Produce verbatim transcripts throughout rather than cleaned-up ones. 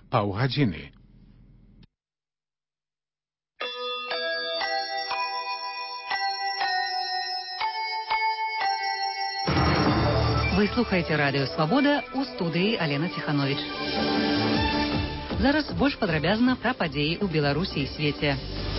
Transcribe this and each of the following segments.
паўгадзіны. Вы слухаеце радыё «Свабода», у студыі Алена Ціхановіч. Зараз больш падрабязна пра падзеі ў Беларусі і свеце.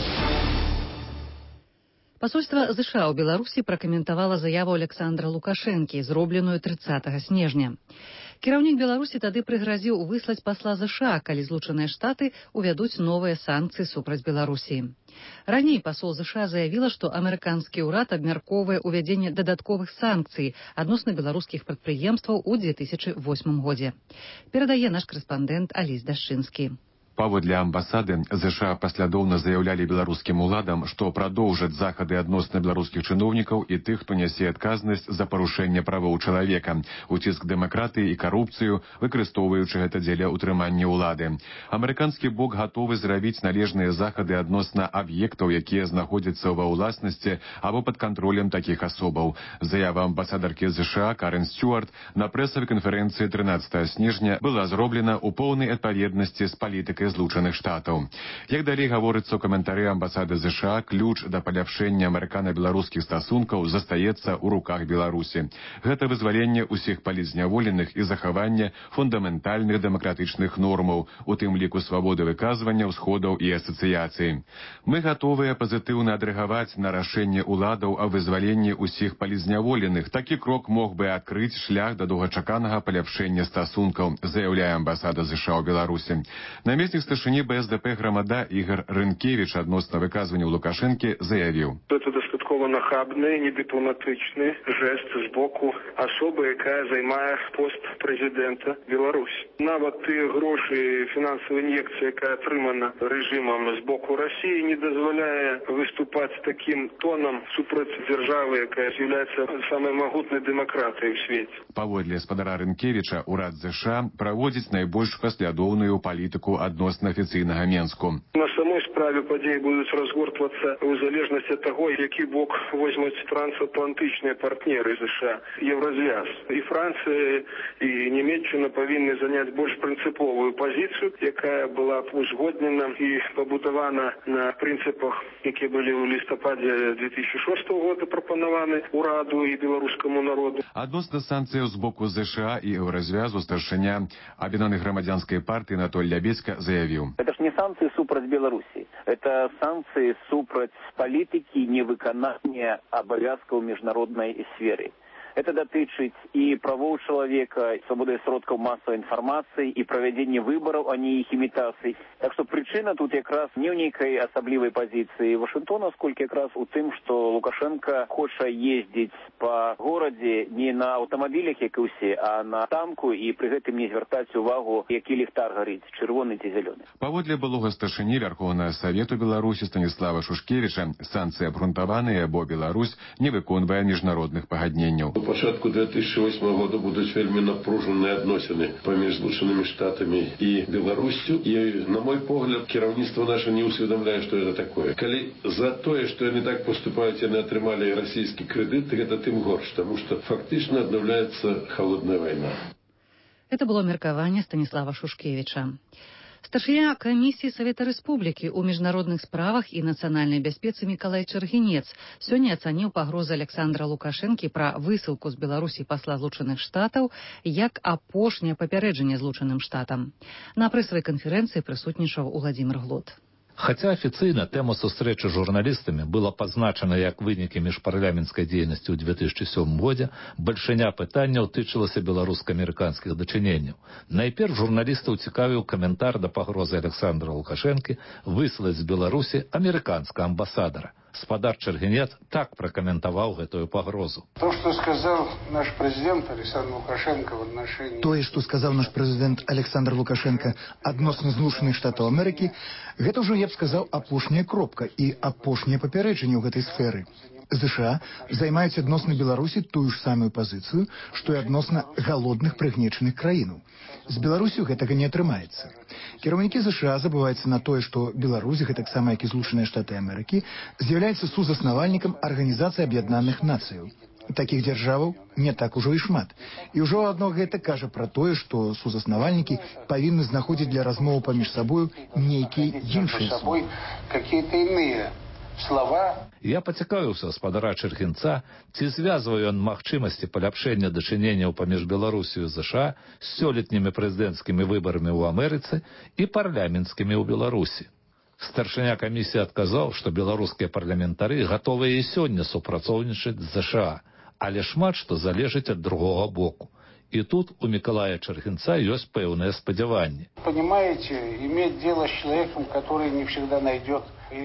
Пасольства ЗША ў Беларусі пракаментавала заяву Александра Лукашэнкі, зробленую трыццатага снежня. Кіраўнік Беларусі тады прыгразіў выслаць пасла ЗША, калі Злучаныя Штаты увядуць новыя санкцыі супраць Беларусі. Раней пасол ЗША заявіла, што амерыканскі ўрад абмяркоўвае ўвядзенне дадатковых санкцый адносна беларускіх прадпрыемстваў у две тысячы восьмым годзе. Перадае наш карэспандэнт Аліс Дашчынскі. Паводле амбасады ЗША паслядоўна заяўлялі беларускім уладам, што прадоўжаць захады адносна беларускіх чыноўнікаў і тых, хто нясе адказнасць за парушэнне правоў чалавека, уціск дэмакратыі і карупцыю, выкарыстоўваючы гэта дзеля ўтрымання ўлады. Амерыканскі бок гатовы зрабіць належныя захады адносна аб'ектаў, якія знаходзяцца ва ўласнасці або пад кантролем такіх асобаў. Заява амбасадаркі ЗША Карен Стюарт на прэсавай канферэнцыі трынаццатага снежня была зроблена ў поўнай адпаведнасці з палітыкай Злучаных Штатаў. Як далей гаворыцца ў каментары амбасады ЗША, ключ да паляпшэння амерыкана-беларускіх стасункаў застаецца ў руках Беларусі. Гэта вызваленне ўсіх палітзняволеных і захаванне фундаментальных дэмакратычных нормаў, у тым ліку свабоды выказвання, ўсходаў і асацыяцыі. Мы гатовыя пазітыўна адрэагаваць на рашэнне ўладаў о вызваленні ўсіх палітзняволеных. Такі крок мог бы адкрыць шлях да доўгачаканага паляпшэння стасункаў, заяўляе амбасада ЗША ў Беларусі. Намеснік старшыні БСДП грамада Ігор Рынкевіч адносна выказванняў Лукашэнкі заявіў: Гэта дастаткова нахабны, недыпламатычны жэст з боку асобы, якая займае пост прэзідэнта Беларусі. Нават тыя грошы, фінансавая ін'екцыя, якая атрымана рэжымам з боку Расіі, не дазваляе выступаць такім тонам супраць дзяржавы, якая з'яўляецца самай магутнай дэмакратыяй у свеце. Паводле спадара Рынкевіча, урад ЗША праводзіць найбольш паслядоўную палітыку адносна афіцыйнага Менску. На самой справе падзеі будуць разгортвацца ў залежнасці ад таго, які бок возьмуць трансатлантычныя партнеры ЗША, Еўразвяз. І Францыя, і Нямецчына павінны заняць больш прынцыповую пазіцыю, якая была б узгоднена і пабудавана на прынцыпах, якія былі ў лістападзе две тысячы шостага года прапанаваны ураду і беларускаму народу. Адносна санкцыяў з боку ЗША і Еўразвязу старшыня Аб'яднанай грамадзянскай партыі Анатоль Лябецька заявіў: Это ж не санкции супраць Беларуси, это санкции супраць политики невыконания обовязков в международной сфере. Это датычыць і правоў чалавека, свабоды сродкаў масавай інфармацыі, і правядзення выбараў, а не іх імітацый. Так што прычына тут якраз не ў нейкай асаблівай пазіцыі Вашынгтона, сколькі якраз у тым, што Лукашенко хоча ездзіць па горадзе не на аўтамабілях, як і ўсе, а на танку, і пры гэтым не звяртаць увагу, які ліхтар гарыць, чырвоны ці зялёны. Паводле былога старшыні Вярхоўнага Савету Беларусі Станіслава Шушкевіча, санкцыі абгрунтаваныя, бо Беларусь не выконвае міжнародных пагадненняў. У пачатку две тысячи восьмого года будуць вельмі напружаныя адносіны паміж Злучанымі Штатамі і Беларуссю. І, на мой погляд, кіраўніцтва наше не усведомляе, што гэта такое. Калі за тое, што яны так поступаюць, яны атрымалі расійскі крэдыт, гэта тым горш, таму што фактычна аднаўляецца халодная вайна. Это было меркаванне Станіслава Шушкевіча. Старшыня камісіі Савета Рэспублікі ў міжнародных справах і нацыянальнай бяспецы Мікалай Чаргінец сёння ацаніў пагрозы Александра Лукашэнкі пра высылку з Беларусі пасла Злучаных Штатаў як апошняе папярэджанне Злучаным Штатам. На прэсавай канферэнцыі прысутнічаў Уладзімір Глот. Хаця афіцыйна тэма сустрэчы з журналістамі была пазначана як вынікі міжпарламенцкай дзейнасці ў две тысячи сёмым годзе, бальшыня пытанняў тычылася беларуска-амерыканскіх дачыненняў. Найперш журналістаў цікавіў каментар да пагрозы Александра Лукашэнкі выслаць з Беларусі амерыканскага амбасадара. Спадар Чаргінец так пракаментаваў гэтую пагрозу. То, что сказал наш президент Александр Лукашенко в отношении... Тое, што сказаў наш прэзідэнт Александр Лукашенко адносна Злучаных Штатаў Амерыкі, гэта ўжо, я б сказаў, апошняя кропка і апошняе папярэджанне ў гэтай сферы. ЗША займаюць адносна Беларусі тую ж самую пазіцыю, што і адносна галодных прыгнечаных краінаў. З Беларусю гэтага не атрымаецца. Кіраўнікі ЗША забываюцца на тое, што Беларусь, гэтаксама як і Злучаныя Штаты Амерыкі, з'яўляецца сузаснавальнікам Арганізацыі Аб'яднаных Нацыяў. Такіх дзяржаваў не так ужо і шмат. І ўжо адно гэта кажа пра тое, што сузаснавальнікі павінны знаходзіць для размовы паміж сабою нейкія іншыя словы. Слова. Я пацікавіўся спадара Чэргінца, ці звязвае ён магчымасці паляпшэння дачыненняў паміж Беларусію і ЗША з сёлетнімі прэзідэнцкімі выбарамі ў Амерыцы і парламенцкімі ў Беларусі. Старшыня камісіі адказаў, што беларускія парламентары гатовыя і сёння супрацоўнічаць з ЗША, але шмат што залежыць ад другога боку. І тут у Мікалая Чэргінца ёсць пэўныя спадзяванні. Понимаете, иметь дело с человеком, который не всегда найдет.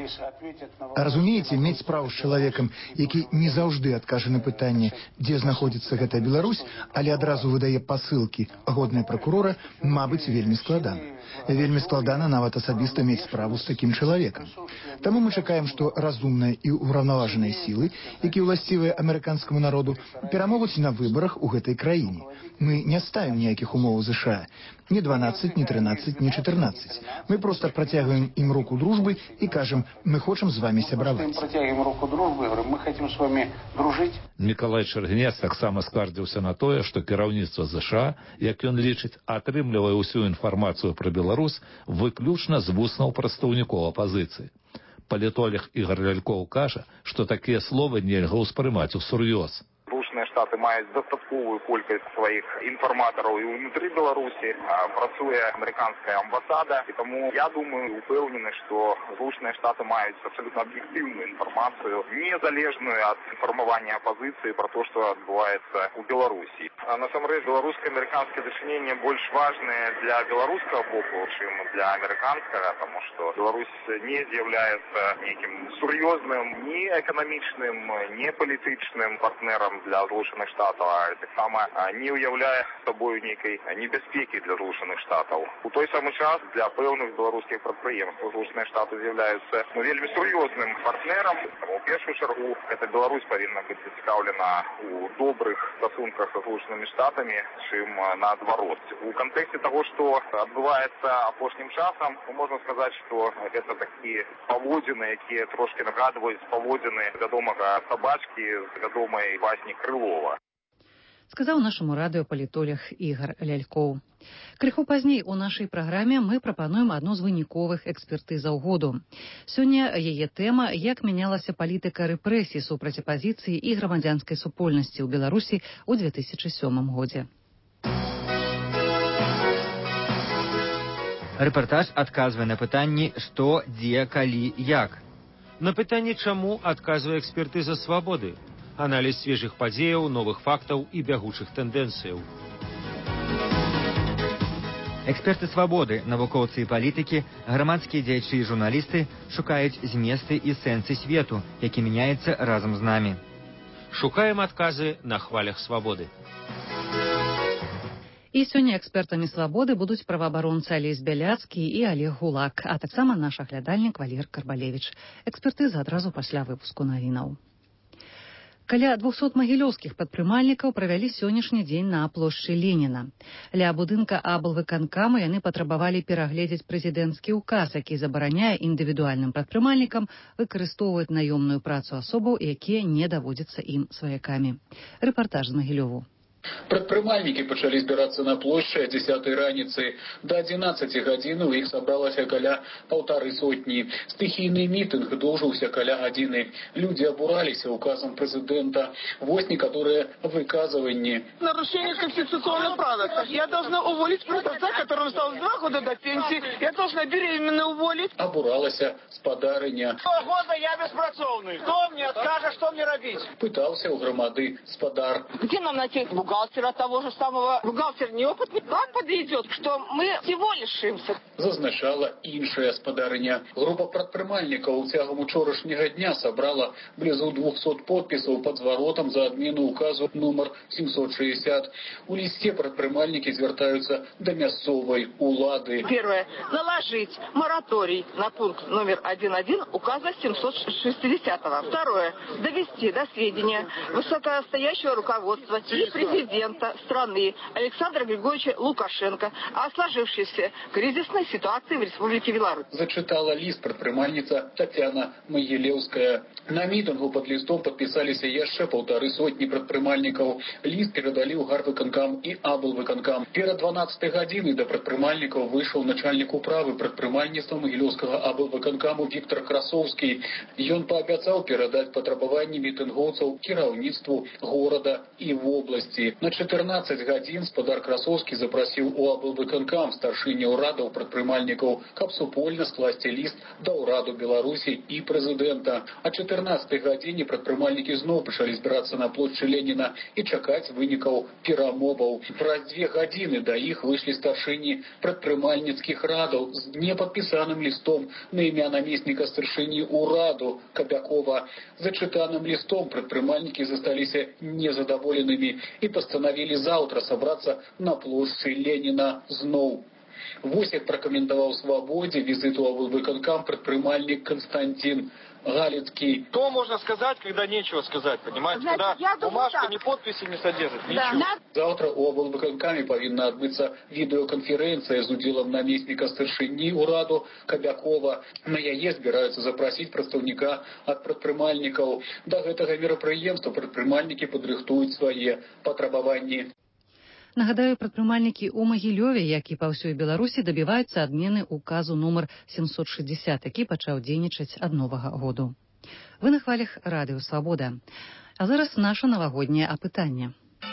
Разумееце, мець справу з чалавекам, які не заўжды адкажа на пытанне, дзе знаходзіцца гэтая Беларусь, але адразу выдае пасылкі годныя пракурора, мабыць, вельмі складана. Вельмі складана нават асабіста мець справу з такім чалавекам. Таму мы чакаем, што разумныя і ўраўнаважаныя сілы, якія ўласцівыя амерыканскаму народу, перамогуць на выбарах у гэтай краіне. Мы не ставім ніякіх умоваў ЗША. Ні дванаццаць, ні трынаццаць, ні чатырнаццаць. Мы проста працягваем ім руку дружбы і кажам, мы хочам з вами сябраваць. Працягваем руку дружбы, мы хотим з вами дружыць. Мікалай Чэргінец таксама скардзіўся на тое, што кіраўніцтва ЗША, як ён лічыць, атрымлівае ўсю інфармацыю пра Беларусь выключна з вуснаў прадстаўнікоў апазіцыі. Палітолог Ігар Лялькоў кажа, што такія словы нельга ўспрымаць усур'ёз. Штаты маюць дастатковую колькасць сваіх інфарматараў і ўнутры Беларусі, працуе амерыканская амбасада, і таму я думаю, упэўнены, што Злучаныя Штаты маюць абсалютна аб'ектыўную інфармацыю, незалежную ад інфармавання апазіцыі пра то, што адбываецца ў Беларусі. А насамрэч беларуска-амерыканскае дачыненне больш важнае для беларускага боку, чым для амерыканскага, таму што Беларусь не з'яўляецца нейкім сур'ёзным ні эканамічным, ні палітычным партнерам для Злучаных Штатаў, а таксама не ўяўляе сабою нейкай небяспекі для Злучаных Штатаў. У той самы час для пэўных беларускіх прадпрыемстваў Злучаныя Штаты з'яўляюцца ну, вельмі сур'ёзным партнерам. У першую чаргу гэта Беларусь павінна быць зацікаўлена у добрых стасунках са Злучанымі Штатамі, чым наадварот. У кантэксце таго, што адбываецца апошнім часам, можна сказаць, што гэта такія паводзіны, якія трошки нагадваюць паводзіны вядомага сабачкі з вядомай басні Крылова. Сказаў нашаму радыёпалітолог Ігар Лялькоў. Крыху пазней у нашай праграме мы прапануем адну з выніковых экспертызаў году. Сёння яе тэма, як мянялася палітыка рэпрэсій супраць апазіцыі і грамадзянскай супольнасці ў Беларусі ў две тысячы сёмым годзе. Рэпартаж адказвае на пытанні «Што, дзе, калі, як?». На пытанне «Чаму?» адказвае экспертыза «Свабоды». Аналіз свежых падзеяў, новых фактаў і бягучых тэндэнцыяў. Эксперты «Свабоды», навукоўцы і палітыкі, грамадскія дзеячы і журналісты шукаюць зместы і сэнсы свету, які мяняецца разам з намі. Шукаем адказы на хвалях «Свабоды». І сёння экспертамі «Свабоды» будуць праваабаронцы Алесь Бяляцкі і Олег Гулак, а таксама наш аглядальнік Валер Карбалевіч. Экспертыза адразу пасля выпуску навінаў. Каля двухсот магілёўскіх прадпрымальнікаў правялі сённяшні дзень на плошчы Леніна. Ля будынка аблвыканкама яны патрабавалі перагледзець прэзідэнцкі ўказ, які забараняе індывідуальным прадпрымальнікам выкарыстоўваць наёмную працу асобаў, якія не даводзяцца ім сваякамі. Рэпартаж з Магілёву. Прадпрымальнікі пачалі збірацца на плошчы о дзесятай раніцы. До адзінаццаці гадзін у іх сабралася каля паўтары сотні. Стыхійны мітынг доўжыўся каля гадзіны. Людзі абураліся указам прэзідэнта. Вось некаторыя выказыванні. Нарушение конституционных прав. Я должна уволить продавца, которому осталось два года до пенсии. Я должна беременна уволить. Абуралася спадарыня. Два года я беспрацоўны. Кто мне скажет, что мне робить? Пытался у громады спадар. Где нам найти бухгалтера того же самого? Бухгалтер неопытный. Как подойдет, что мы всего лишимся? Зазначала іншая спадарыня. Група прадпрымальнікаў цягам учорашняга дня сабрала блізу двухсот подпісаў пад зваротам за адмену указу нумар семьсот шестьдесят. У лісце прадпрымальнікі звяртаюцца да мясцовай улады. Первое. Наложить мораторий на пункт номер один один указа семьсот шестидесятого. Второе. Довести до сведения высокостоящего руководства и президента президента страны Александра Григорьевича Лукашенко о сложившейся кризисной ситуации в Республике Беларусь. Зачитала лист прадпрымальніца Татьяна Могилевская. На мітынгу под листом подписались яшчэ полторы сотни прадпрымальнікаў. Лист передали ў гарвыканкам и аблвыканкам. Перед дванаццатай гадзінай до прадпрымальнікаў вышел начальник управы прадпрымальніцтва Могилевскага аблвыканкаму Виктор Красовский. Ён пообяцал передать патрабаванні мітынгоўцаў кіраўніцтву города и в области. На чатырнаццаць гадзін спадар Красовский запросил у аблвыканкам старшыні ўрадаў прадпрымальнікаў, каб супольна скласці лист да ўраду Беларусі и президента. А чатырнаццатай гадзіне прадпрымальнікі зноў пачалі збірацца на плошчы Ленина и чакаць вынікаў перамоваў. Праз дзве гадзіны да іх выйшлі старшыні прадпрымальніцкіх радаў з непадпісаным листом на імя намесніка старшыні ўраду Кабякова. Зачытаным листом прадпрымальнікі засталіся незадаволенымі и постановили завтра собраться на плошчы Ленина зноў. Вось як прокомментовал «Свободе» визиту аблвыканкам предпринимальник Константин Галицкий. То можно сказать, когда нечего сказать, понимаете? Знаете, когда бумажка так. Ни подписи не содержит, да. Ничего. Завтра у аблвыканкамі павінна адбыцца відэаконференцыя з удзелам намесніка старшыні ўраду Кабякова. На яе збіраюцца запрасіць прадстаўніка ад прадпрымальнікаў. Да гэтага мерапрыемства прадпрымальнікі падрыхтуюць свае патрабаванні. Нагадаю, прадпрымальнікі ў Магілёве, як і па ўсёй Беларусі, дабіваюцца адмены указу нумар семьсот шестьдесят, які пачаў дзейнічаць ад новага году. Вы на хвалях радыё «Свабода». А зараз наша навагодняе апытанне.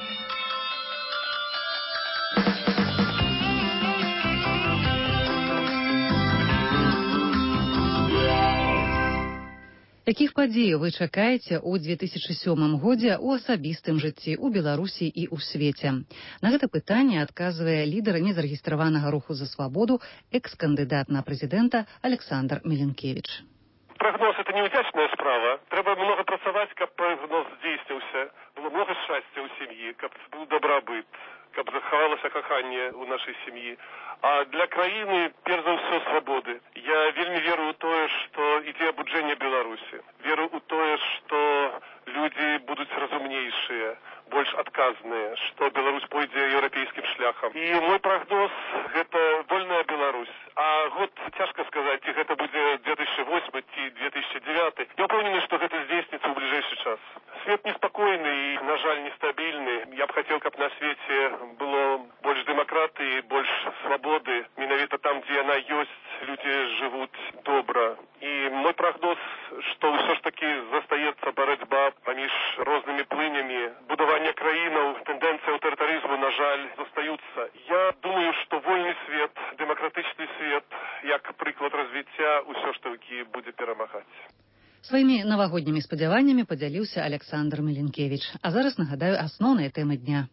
Якіх падзеяў вы чакаеце ў две тысячы сёмым годзе ў асабістым жыцці ў Беларусі і ў свеце? На гэта пытанне адказвае лідар незарэгістраванага руху за свабоду, экс-кандыдат на прэзідэнта Александр Меленкевич. Прогноз – это неудачная справа. Трэба много працаваць, каб прогноз здзейсніўся. Было много шчасця ў сям'і, каб быў дабрабыт, каб захавалася каханне ў нашай сям'і. А для краіны, перш за ўсё, свабоды. Я вельмі веру ў тое, што ідзе абуджэнне Беларусі. Веру ў тое, што людзі будуць разумнейшыя, больш адказныя, што Беларусь пойдзе еўрапейскім шляхам. І мой прагноз – гэта вольная Беларусь. А год цяжка сказаць, ці гэта будзе две тысячи восьмы ці две тысячи девятый. Я ўпэўнены, што гэта здзейсніцца ў бліжэйшы час. Свет неспакойны і, на жаль, нестабільны. Я б хацеў, каб на свеце было больш дэмакратыі, больш свабоды. Менавіта там, дзе яна ёсць, людзі жывуць добра. І мой прагноз, што ўсё ж такі застаецца барацьба паміж рознымі плынямі. Будаванне краінаў, тэндэнцыі аўтарытарызму, на жаль, застаюцца. Я думаю, што вольны свет, дэмакратычны свет, як прыклад развіцця, ўсё ж такі будзе перамагаць. Сваімі навагоднімі спадзяваннямі падзяліўся Александр Меленкевич. А зараз нагадаю асноўныя тэмы дня.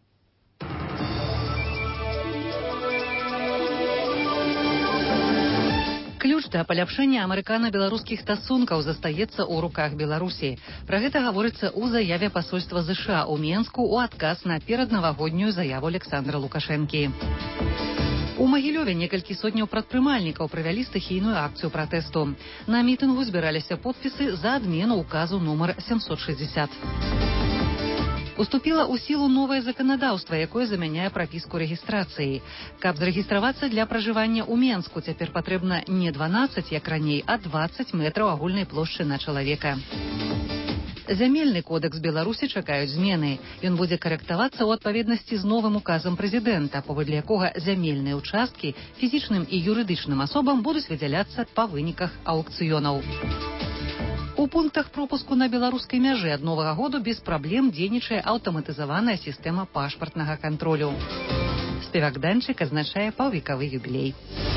Ключ да паляпшэння амерыкана-беларускіх стасункаў застаецца ў руках Беларусі. Пра гэта гаворыцца ў заяве пасольства ЗША ў Менску ў адказ на пераднавагоднюю заяву Александра Лукашэнкі. У Магілёве некалькі сотняў прадпрымальнікаў правялі стыхійную акцыю пратэсту. На мітынгу збіраліся подпісы за адмену указу нумар семьсот шестьдесят. Уступіла ў сілу новае заканадаўства, якое замяняе прапіску рэгістрацыі. Каб зарэгістравацца для пражывання ў Менску, цяпер патрэбна не дванаццаць, як раней, а дваццаць метраў агульнай плошчы на чалавека. Зямельны кодэкс Беларусі чакаюць змены. Ён будзе карэктавацца ў адпаведнасці з новым указам прэзідэнта, паводле якога зямельныя ўчасткі фізічным і юрыдычным асобам будуць выдзяляцца па выніках аўкцыёнаў. У пунктах пропуску на беларускай мяжы ад новага году без праблем дзейнічае аўтаматызаваная сістэма пашпартнага кантролю. Спевак Данчык адзначае паўвекавы юбілей.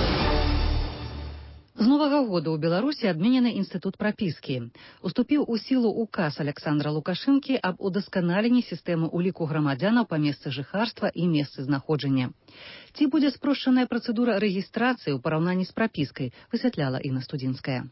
З новага года ў Беларусі адменены інстытут прапіскі. Уступіў у сілу указ Александра Лукашэнкі аб удасканаленні сістэмы ўліку грамадзянаў па месцы жыхарства і месцы знаходжання. Ці будзе спрошчаная працэдура рэгістрацыі ў параўнанні з прапіскай, высвятляла Інна Студзінская.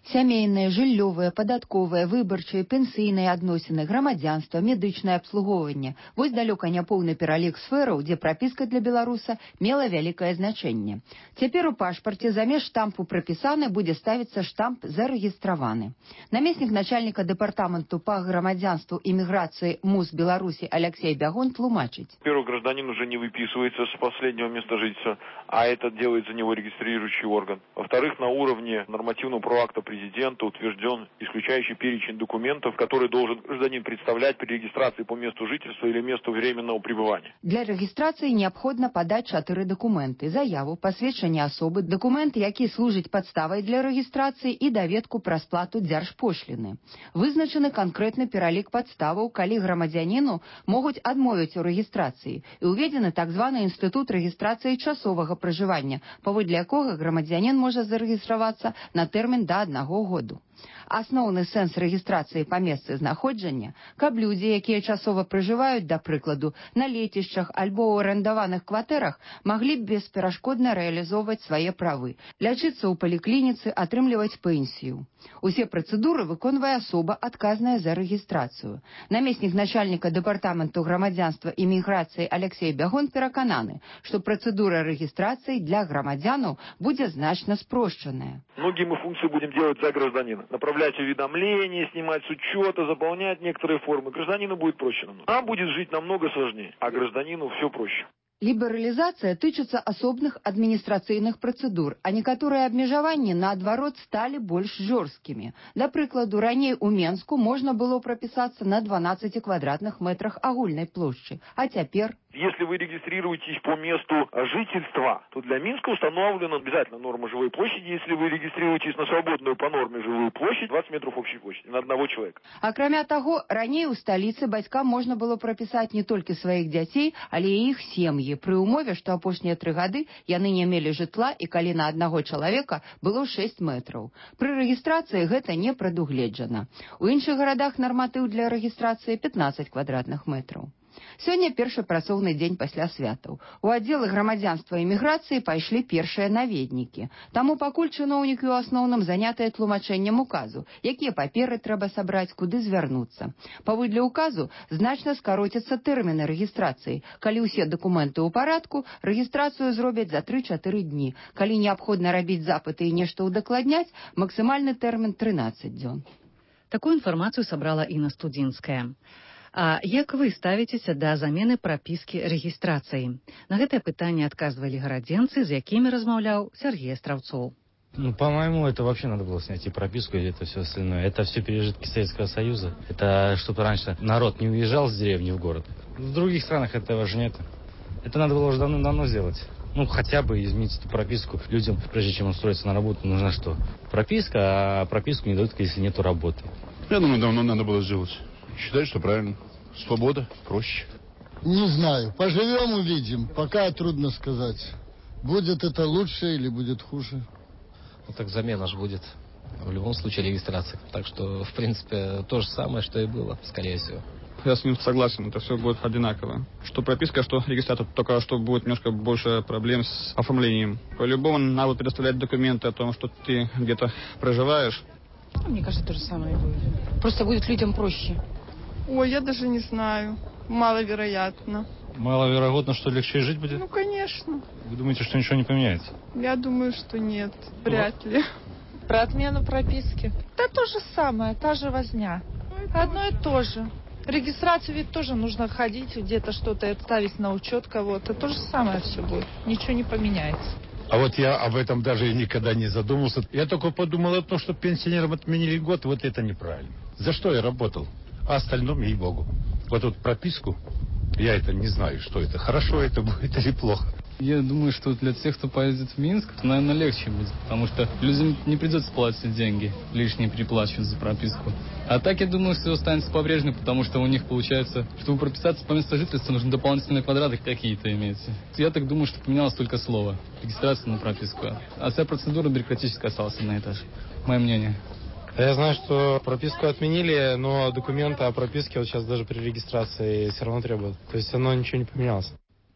Сямейныя, жыллёвыя, падатковыя, выбарчыя, пенсійныя адносіны, грамадзянства, медычнае абслугоўванне. Вось далёка не поўны пералік сфераў, дзе прапіска для беларуса мела вялікае значэнне. Цяпер у пашпарце замест штампу «прапісаны» будзе ставіцца штамп «зарэгістраваны». Намеснік начальніка дэпартаменту па грамадзянству і міграцыі МУС Беларусі Алексей Бягун тлумачыць. Во-первых, гражданин уже не выписывается с последнего места жительства, а это делает за него регистрирующий орган. Во-вторых, на уровне нормативного акта президента утвержден исключающий перечень документов, которые должен гражданин представлять при регистрации по месту жительства или месту временного пребывания. Для регистрации необходимо подать четыре документы: заяву, посвящение особы, документ, які служить подставой для регистрации, и доведку про сплату дзяржпошлины. Вызначены конкретный пералік подставаў, калі грамадзянину могуць адмовіць у регистрации, и уведены так званый институт регистрации часового проживания, паводле якога грамадзянин можа зарегістравацца на тэрмін да аднаго году. Асноўны сэнс рэгістрацыі па месцы знаходжання, каб людзі, якія часова пражываюць, да прыкладу, на лецішчах альбо ў арендаваных кватэрах, маглі б бесперашкодна рэалізоўваць свае правы, лячыцца ў паліклініцы, атрымліваць пенсію. Усе працэдуры выконвае асоба, адказная за рэгістрацыю. Намеснік начальніка дэпартаменту грамадзянства і міграцыі Алексей Бягун перакананы, што працэдура рэгістрацыі для грамадзянаў будзе значна спрошчаная. Многие мы функции будем делать за гражданина. Направлять уведомления, снимать с учета, заполнять некоторые формы. Гражданину будет проще намного. Нам будет жить намного сложнее, а гражданину все проще. Лібералізацыя тычыцца асобных адміністрацыйных працэдур, а некаторыя абмежаванні, наадварот, сталі больш жорсткімі. Да прыкладу, раней у Менску можна было прапісацца на дванаццаці квадратных метрах агульнай плошчы, а цяпер... Если вы регистрируетесь по месту жительства, то для Минска установлена обязательно норма живой площади. Если вы регистрируетесь на свободную по норме живую площадь, двадцать метров общей площади на одного человека. Акрамя таго, раней у сталіцы бацькам можна было прапісаць не толькі сваіх дзяцей, але і іх сем'і, пры умове, што апошнія тры гады яны не мелі жытла і калі на аднаго чалавека было шэсць метраў. Пры рэгістрацыі гэта не прадугледжана. У іншых гарадах нарматыў для рэгістрацыі пятнаццаць квадратных метраў. Сёння першы працоўны дзень пасля святаў. У аддзелы грамадзянства і міграцыі пайшлі першыя наведнікі. Таму пакуль чыноўнікі ў асноўным занятыя тлумачэннем указу, якія паперы трэба сабраць, куды звярнуцца. Паводле указу значна скароцяцца тэрміны рэгістрацыі. Калі ўсе дакументы ў парадку, рэгістрацыю зробяць за тры-чатыры дні. Калі неабходна рабіць запыты і нешта ўдакладняць, максімальны тэрмін трынаццаць дзён. Такую інфармацыю сабрала Інна Студзінская. А як вы ставіцеся да замены прапіскі рэгістрацыі? На гэтае пытанне адказвалі гарадзенцы, з якімі размаўляў Сергей Островцов. Ну, по-моему, это вообще надо было снять и прописку, и это все остальное. Это все пережитки Советского Союза. Это чтобы раньше народ не уезжал с деревни в город. В других странах этого же нет. Это надо было уже давно-давно сделать. Ну, хотя бы изменить эту прописку людям, прежде чем устроиться на работу, нужна что? Прописка, а прописку не дают, если нету работы. Я думаю, давно надо было сделать. Считаю, что правильно. Свобода проще. Не знаю. Поживем, увидим. Пока трудно сказать. Будет это лучше или будет хуже. Ну так замена же будет. В любом случае регистрация. Так что, в принципе, то же самое, что и было, скорее всего. Я с ним согласен, это все будет одинаково. Что прописка, что регистрация, только что будет немножко больше проблем с оформлением. По-любому надо предоставлять документы о том, что ты где-то проживаешь. Мне кажется, то же самое будет. Просто будет людям проще. Ой, я даже не знаю. Маловероятно. Маловероятно, что легче жить будет? Ну, конечно. Вы думаете, что ничего не поменяется? Я думаю, что нет. Вряд ли. Про отмену прописки. Да то же самое, та же возня. Одно и то же. Регистрацию ведь тоже нужно ходить, где-то что-то ставить на учет кого-то. То же самое все будет. Ничего не поменяется. А вот я об этом даже никогда не задумался. Я только подумал о том, что пенсионерам отменили год, вот это неправильно. За что я работал? А остальном, ей-богу. Вот тут прописку, я это не знаю, что это. Хорошо это будет или плохо. Я думаю, что для тех, кто поедет в Минск, это, наверное, легче будет. Потому что людям не придется платить деньги, лишние переплачивать за прописку. А так, я думаю, все останется по-прежнему, потому что у них получается, чтобы прописаться по месту жительства, нужны дополнительные квадраты какие-то иметь. Я так думаю, что поменялось только слово. Регистрация на прописку. А вся процедура бюрократическая осталась на этаже. Мое мнение. Я знаю, что прописку отменили, но документы о прописке вот сейчас даже при регистрации все равно требуют. То есть оно ничего не поменялось.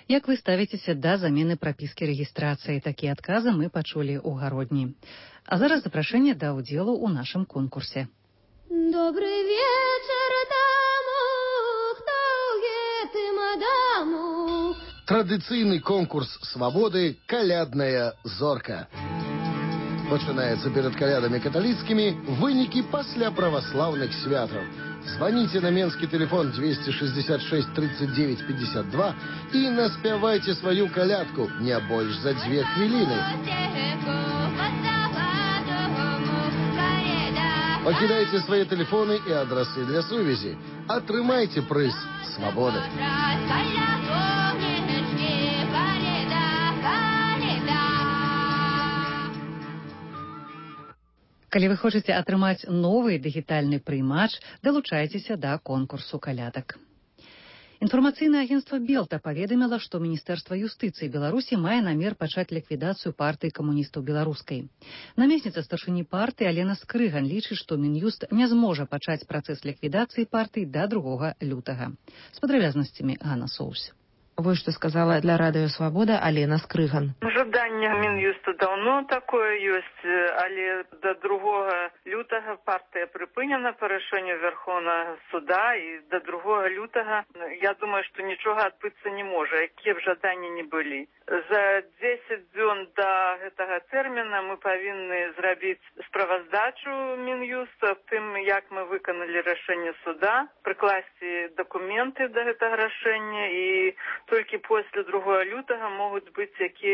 Як вы ставіцеся да замены прапіскі рэгістрацыі? Такія адказы мы пачулі ў гародні. А зараз запрашэнне да ўдзелу ў нашым конкурсе. Добрый вечер тому, хто гэтым адаму. Традыцыйны конкурс свабоды «Калядная зорка». Пачынаецца перад калядамі каталіцкімі, вынікі пасля праваслаўных святаў. Звоните на менский телефон двести шестьдесят шесть тридцать девять пятьдесят два и наспявайте свою колядку не больше за две хвилины. Покидайте свои телефоны и адресы для сувязі. Атрымайте прыз свободы. Калі вы хочаце атрымаць новы дыгітальны прыймач, далучайцеся да конкурсу калядак. Інфармацыйнае агенцтва «Белта» паведаміла, што Міністэрства юстыцыі Беларусі мае намер пачаць ліквідацыю партыі камуністаў беларускай. Намесніца старшыні партыі Алена Скрыган лічыць, што Мін'юст не зможа пачаць працэс ліквідацыі партыі да другога лютага. З падрабязнасцямі Ганна Соус. Вот что сказала для Радио Свобода Алена Скрыган. Жадание Минюста давно такое есть, але до другого лютого партия припынена по решению Верховного суда, и до другого лютого, я думаю, что ничего отбыться не может, какие бы жадания ни были. За десять дзён до этого термина мы повинны сделать справоздачу Минюста тем, как мы выполнили решение суда, прикласти документы до этого решения, и только после другого лютого могут быть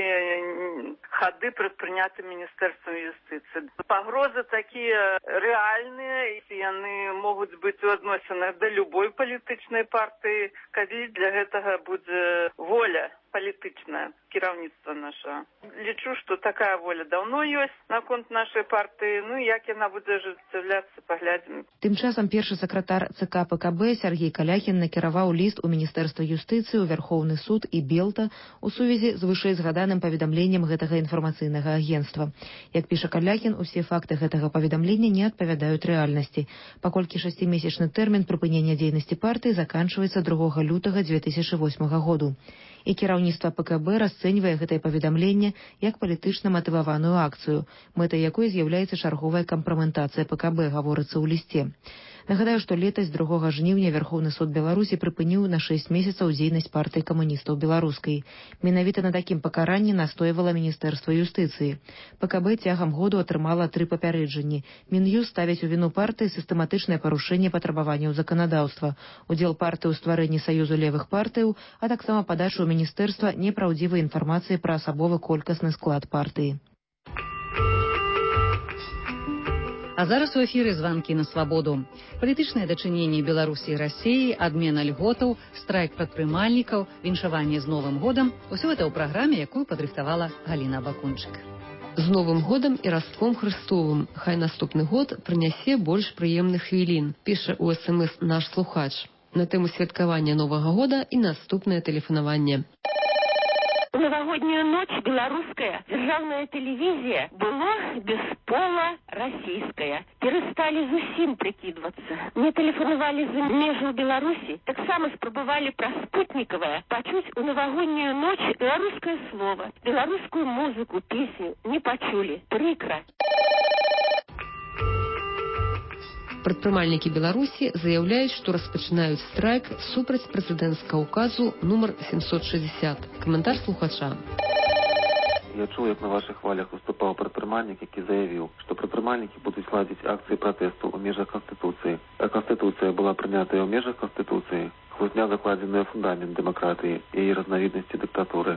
какие ходы предприняты Министерством юстиции. Погрозы такие реальные, и они могут быть относены до любой политической партии, когда для этого будет воля політичне керівництво наше. Лічу, що така воля давно є на конт нашої партії, ну як вона буде ажыццяўляцца, паглядзім. Тым часам першы сакратар ЦК ПКБ Сергей Каляхін накіраваў ліст у Міністэрства юстыцыі, у Верховны суд і Белта у сувязі з вышэйзгаданым паведамленнем гэтага інфармацыйнага агенцтва. Як піша Каляхін, усе факты гэтага паведамлення не адпавядаюць рэальнасці, паколькі шасцімесячны тэрмін прыпынення дзейнасці партыі заканчваецца другога лютага дзве тысячы восьмага году. І кіраўніцтва ПКБ расцэньвае гэтае паведамленне як палітычна матываваную акцыю, мэтай якой з'яўляецца чарговая кампраметацыя ПКБ, гаворыцца ў лісце. Нагадаю, што летась другога жніўня Верховны суд Беларусі прыпыніў на шэсць месяцаў дзейнасць партыі камуністаў беларускай. Менавіта на такім пакаранні настойвала Міністэрства юстыцыі. ПКБ цягам году атрымала тры папярэджанні. Мін'юст ставіць у віну партыі сістэматычнае парушэнне патрабаванняў заканадаўства, удзел партыі ў стварэнні саюзу левых партыяў, а таксама падачу ў міністэрства непраўдзівай інфармацыі пра асабовы колькасны склад партыі. А зараз у эфіры званкі на свабоду. Палітычныя дачыненні Беларусі і Расіі, адмена льготаў, страйк прадпрымальнікаў, віншаванне з Новым годам – усё гэта ў праграме, якую падрыхтавала Галіна Бакунчык. З Новым годам і Раством Христовым. Хай наступны год прынясе больш прыемных хвілін, піша ў эс эм эс наш слухач. На тэму святкавання Новага года і наступнае тэлефанаванне. В новогоднюю ночь белорусская державная телевизия была без пола российская. Перестали зусім прикидываться. Мне телефоновали за межу Беларуси, так само спробовали про спутниковое почуть у новогоднюю ночь белорусское слово, белорусскую музыку, песню не почули. Прикро. Прадпрымальнікі Беларусі заяўляюць, што распачынаюць страйк супраць прэзідэнцкага указу нумар семьсот шестьдесят. Каментар слухача. Я чуў, як на вашых хвалях выступаў прадпрымальнік, які заявіў, што прадпрымальнікі будуць ладзіць акцыі пратэсту ў межах Канстытуцыі. А Канстытуцыя была прынятая ў межах Канстытуцыі. Хлусня закладзеная фундамент дэмакратыі і яе разнавіднасці дыктатуры.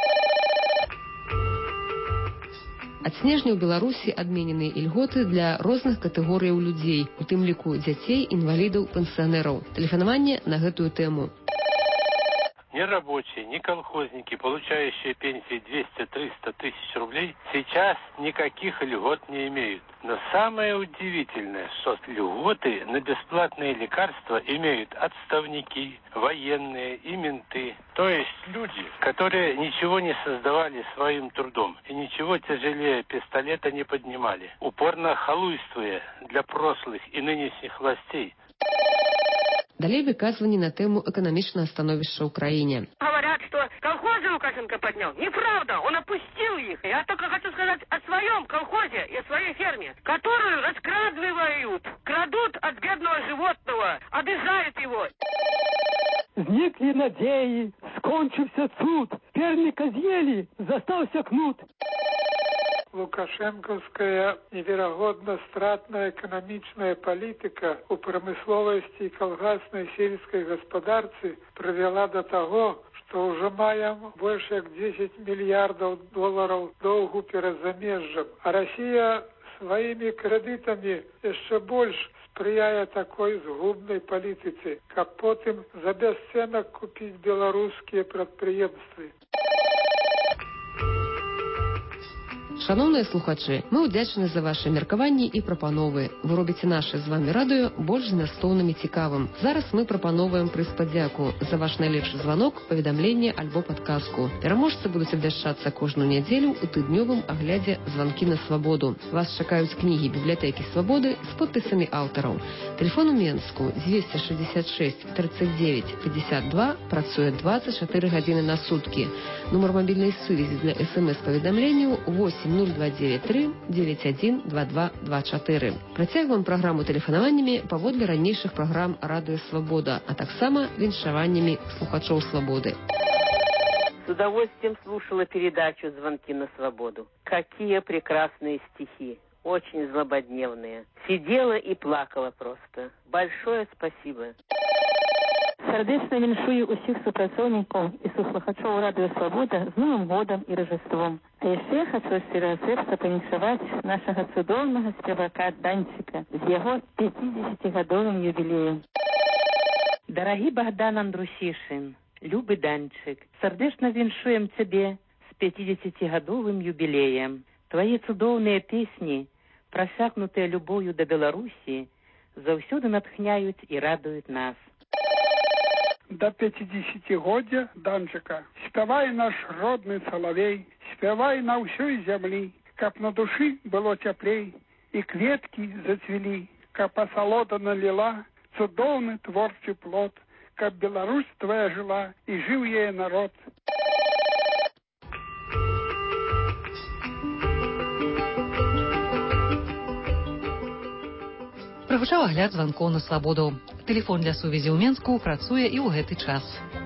Ад снежня ў Беларусі адмененыя ільготы для розных катэгорыяў людзей, у тым ліку дзяцей, інвалідаў, пенсіянераў. Тэлефанаванне на гэтую тэму. Ни рабочие, ни колхозники, получающие пенсии двести-триста тысяч рублей, сейчас никаких льгот не имеют. Но самое удивительное, что льготы на бесплатные лекарства имеют отставники, военные и менты. То есть люди, которые ничего не создавали своим трудом и ничего тяжелее пистолета не поднимали, упорно халуйствуя для прошлых и нынешних властей. Далей выказванні на тэму эканамічнага становішча ў краіне. Говорят, что колхоз Лукашенко поднял. Неправда, он опустил их. Я только хочу сказать о своем колхозе и о своей ферме, которую раскрадывают, крадут от бедного животного, обижают его. Зникли надеи, скончився суд, перника з'ели, застався кнут. Лукашенковская невероятно стратная экономичная политика у промысловости и колгасной сельской господарцы привела до того, что уже маем больше как десять миллиардов долларов долгу перед замежжем. А Россия своими кредитами еще больше сприяє такой згубной политике, как потом за бесценок купить белорусские предприемства. Шановныя слухачы, мы ўдзячны за ваши меркаванні і прапановы. Вы робіце наше з вами радыё больш змястоўным і цікавым. Зараз мы прапановваем прыспадзяку за ваш найлепшы званок, паведамленне альбо падказку. Пераможцы будуць абвяшчацца кожную нядзелю ў тыднёвым аглядзе «Званкі на свабоду». Вас чакаюць кнігі бібліятэкі свабоды з подпісамі аўтараў. Тэлефон у Менску двести шестьдесят шесть тридцать девять пятьдесят два працуе двадцать четыре гадзіны на суткі. Нумар мабільнай сувязі для эс-эм-эс-паведамленняў восемь ноль два девять три девять один два два два четыре. Працягваем праграму тэлефанаваннямі паводле ранейшых праграм «Радыё Свабода», а таксама віншаваннямі слухачоў свабоды. С удовольствием слушала передачу «Звонки на свободу». Какие прекрасные стихи. Очень злободневные. Сидела и плакала просто. Большое спасибо. Сардэчна віншую усіх супрацоўнікаў і суслухачоў радыё «Свабода» з Новым годам і Рождеством. А яшчэ хочу з шчырага сэрца павіншаваць нашага цудоўнага спевака Данчыка з яго пятидесятигадовым юбілеем. Дарагі Богдан Андрусішин, любы Данчык, сардэчна віншуем цябе з пятидесятигадовым юбілеем. Твои цудоўныя песні, просякнутыя любов'ю да Беларусі, заўсёды натхняюць і радуюць нас. До пятидесятигодия Данчика спявай наш родный соловей, спявай на ўсёй зямлі, каб на душы было цяплей, і кветкі зацвілі, каб асалода наліла цудоўны творчы плод, каб Беларусь твоя жила і жыў яе народ. Прагучаў агляд званкоў на свабоду. Тэлефон для сувязі ў Менску працуе і ў гэты час.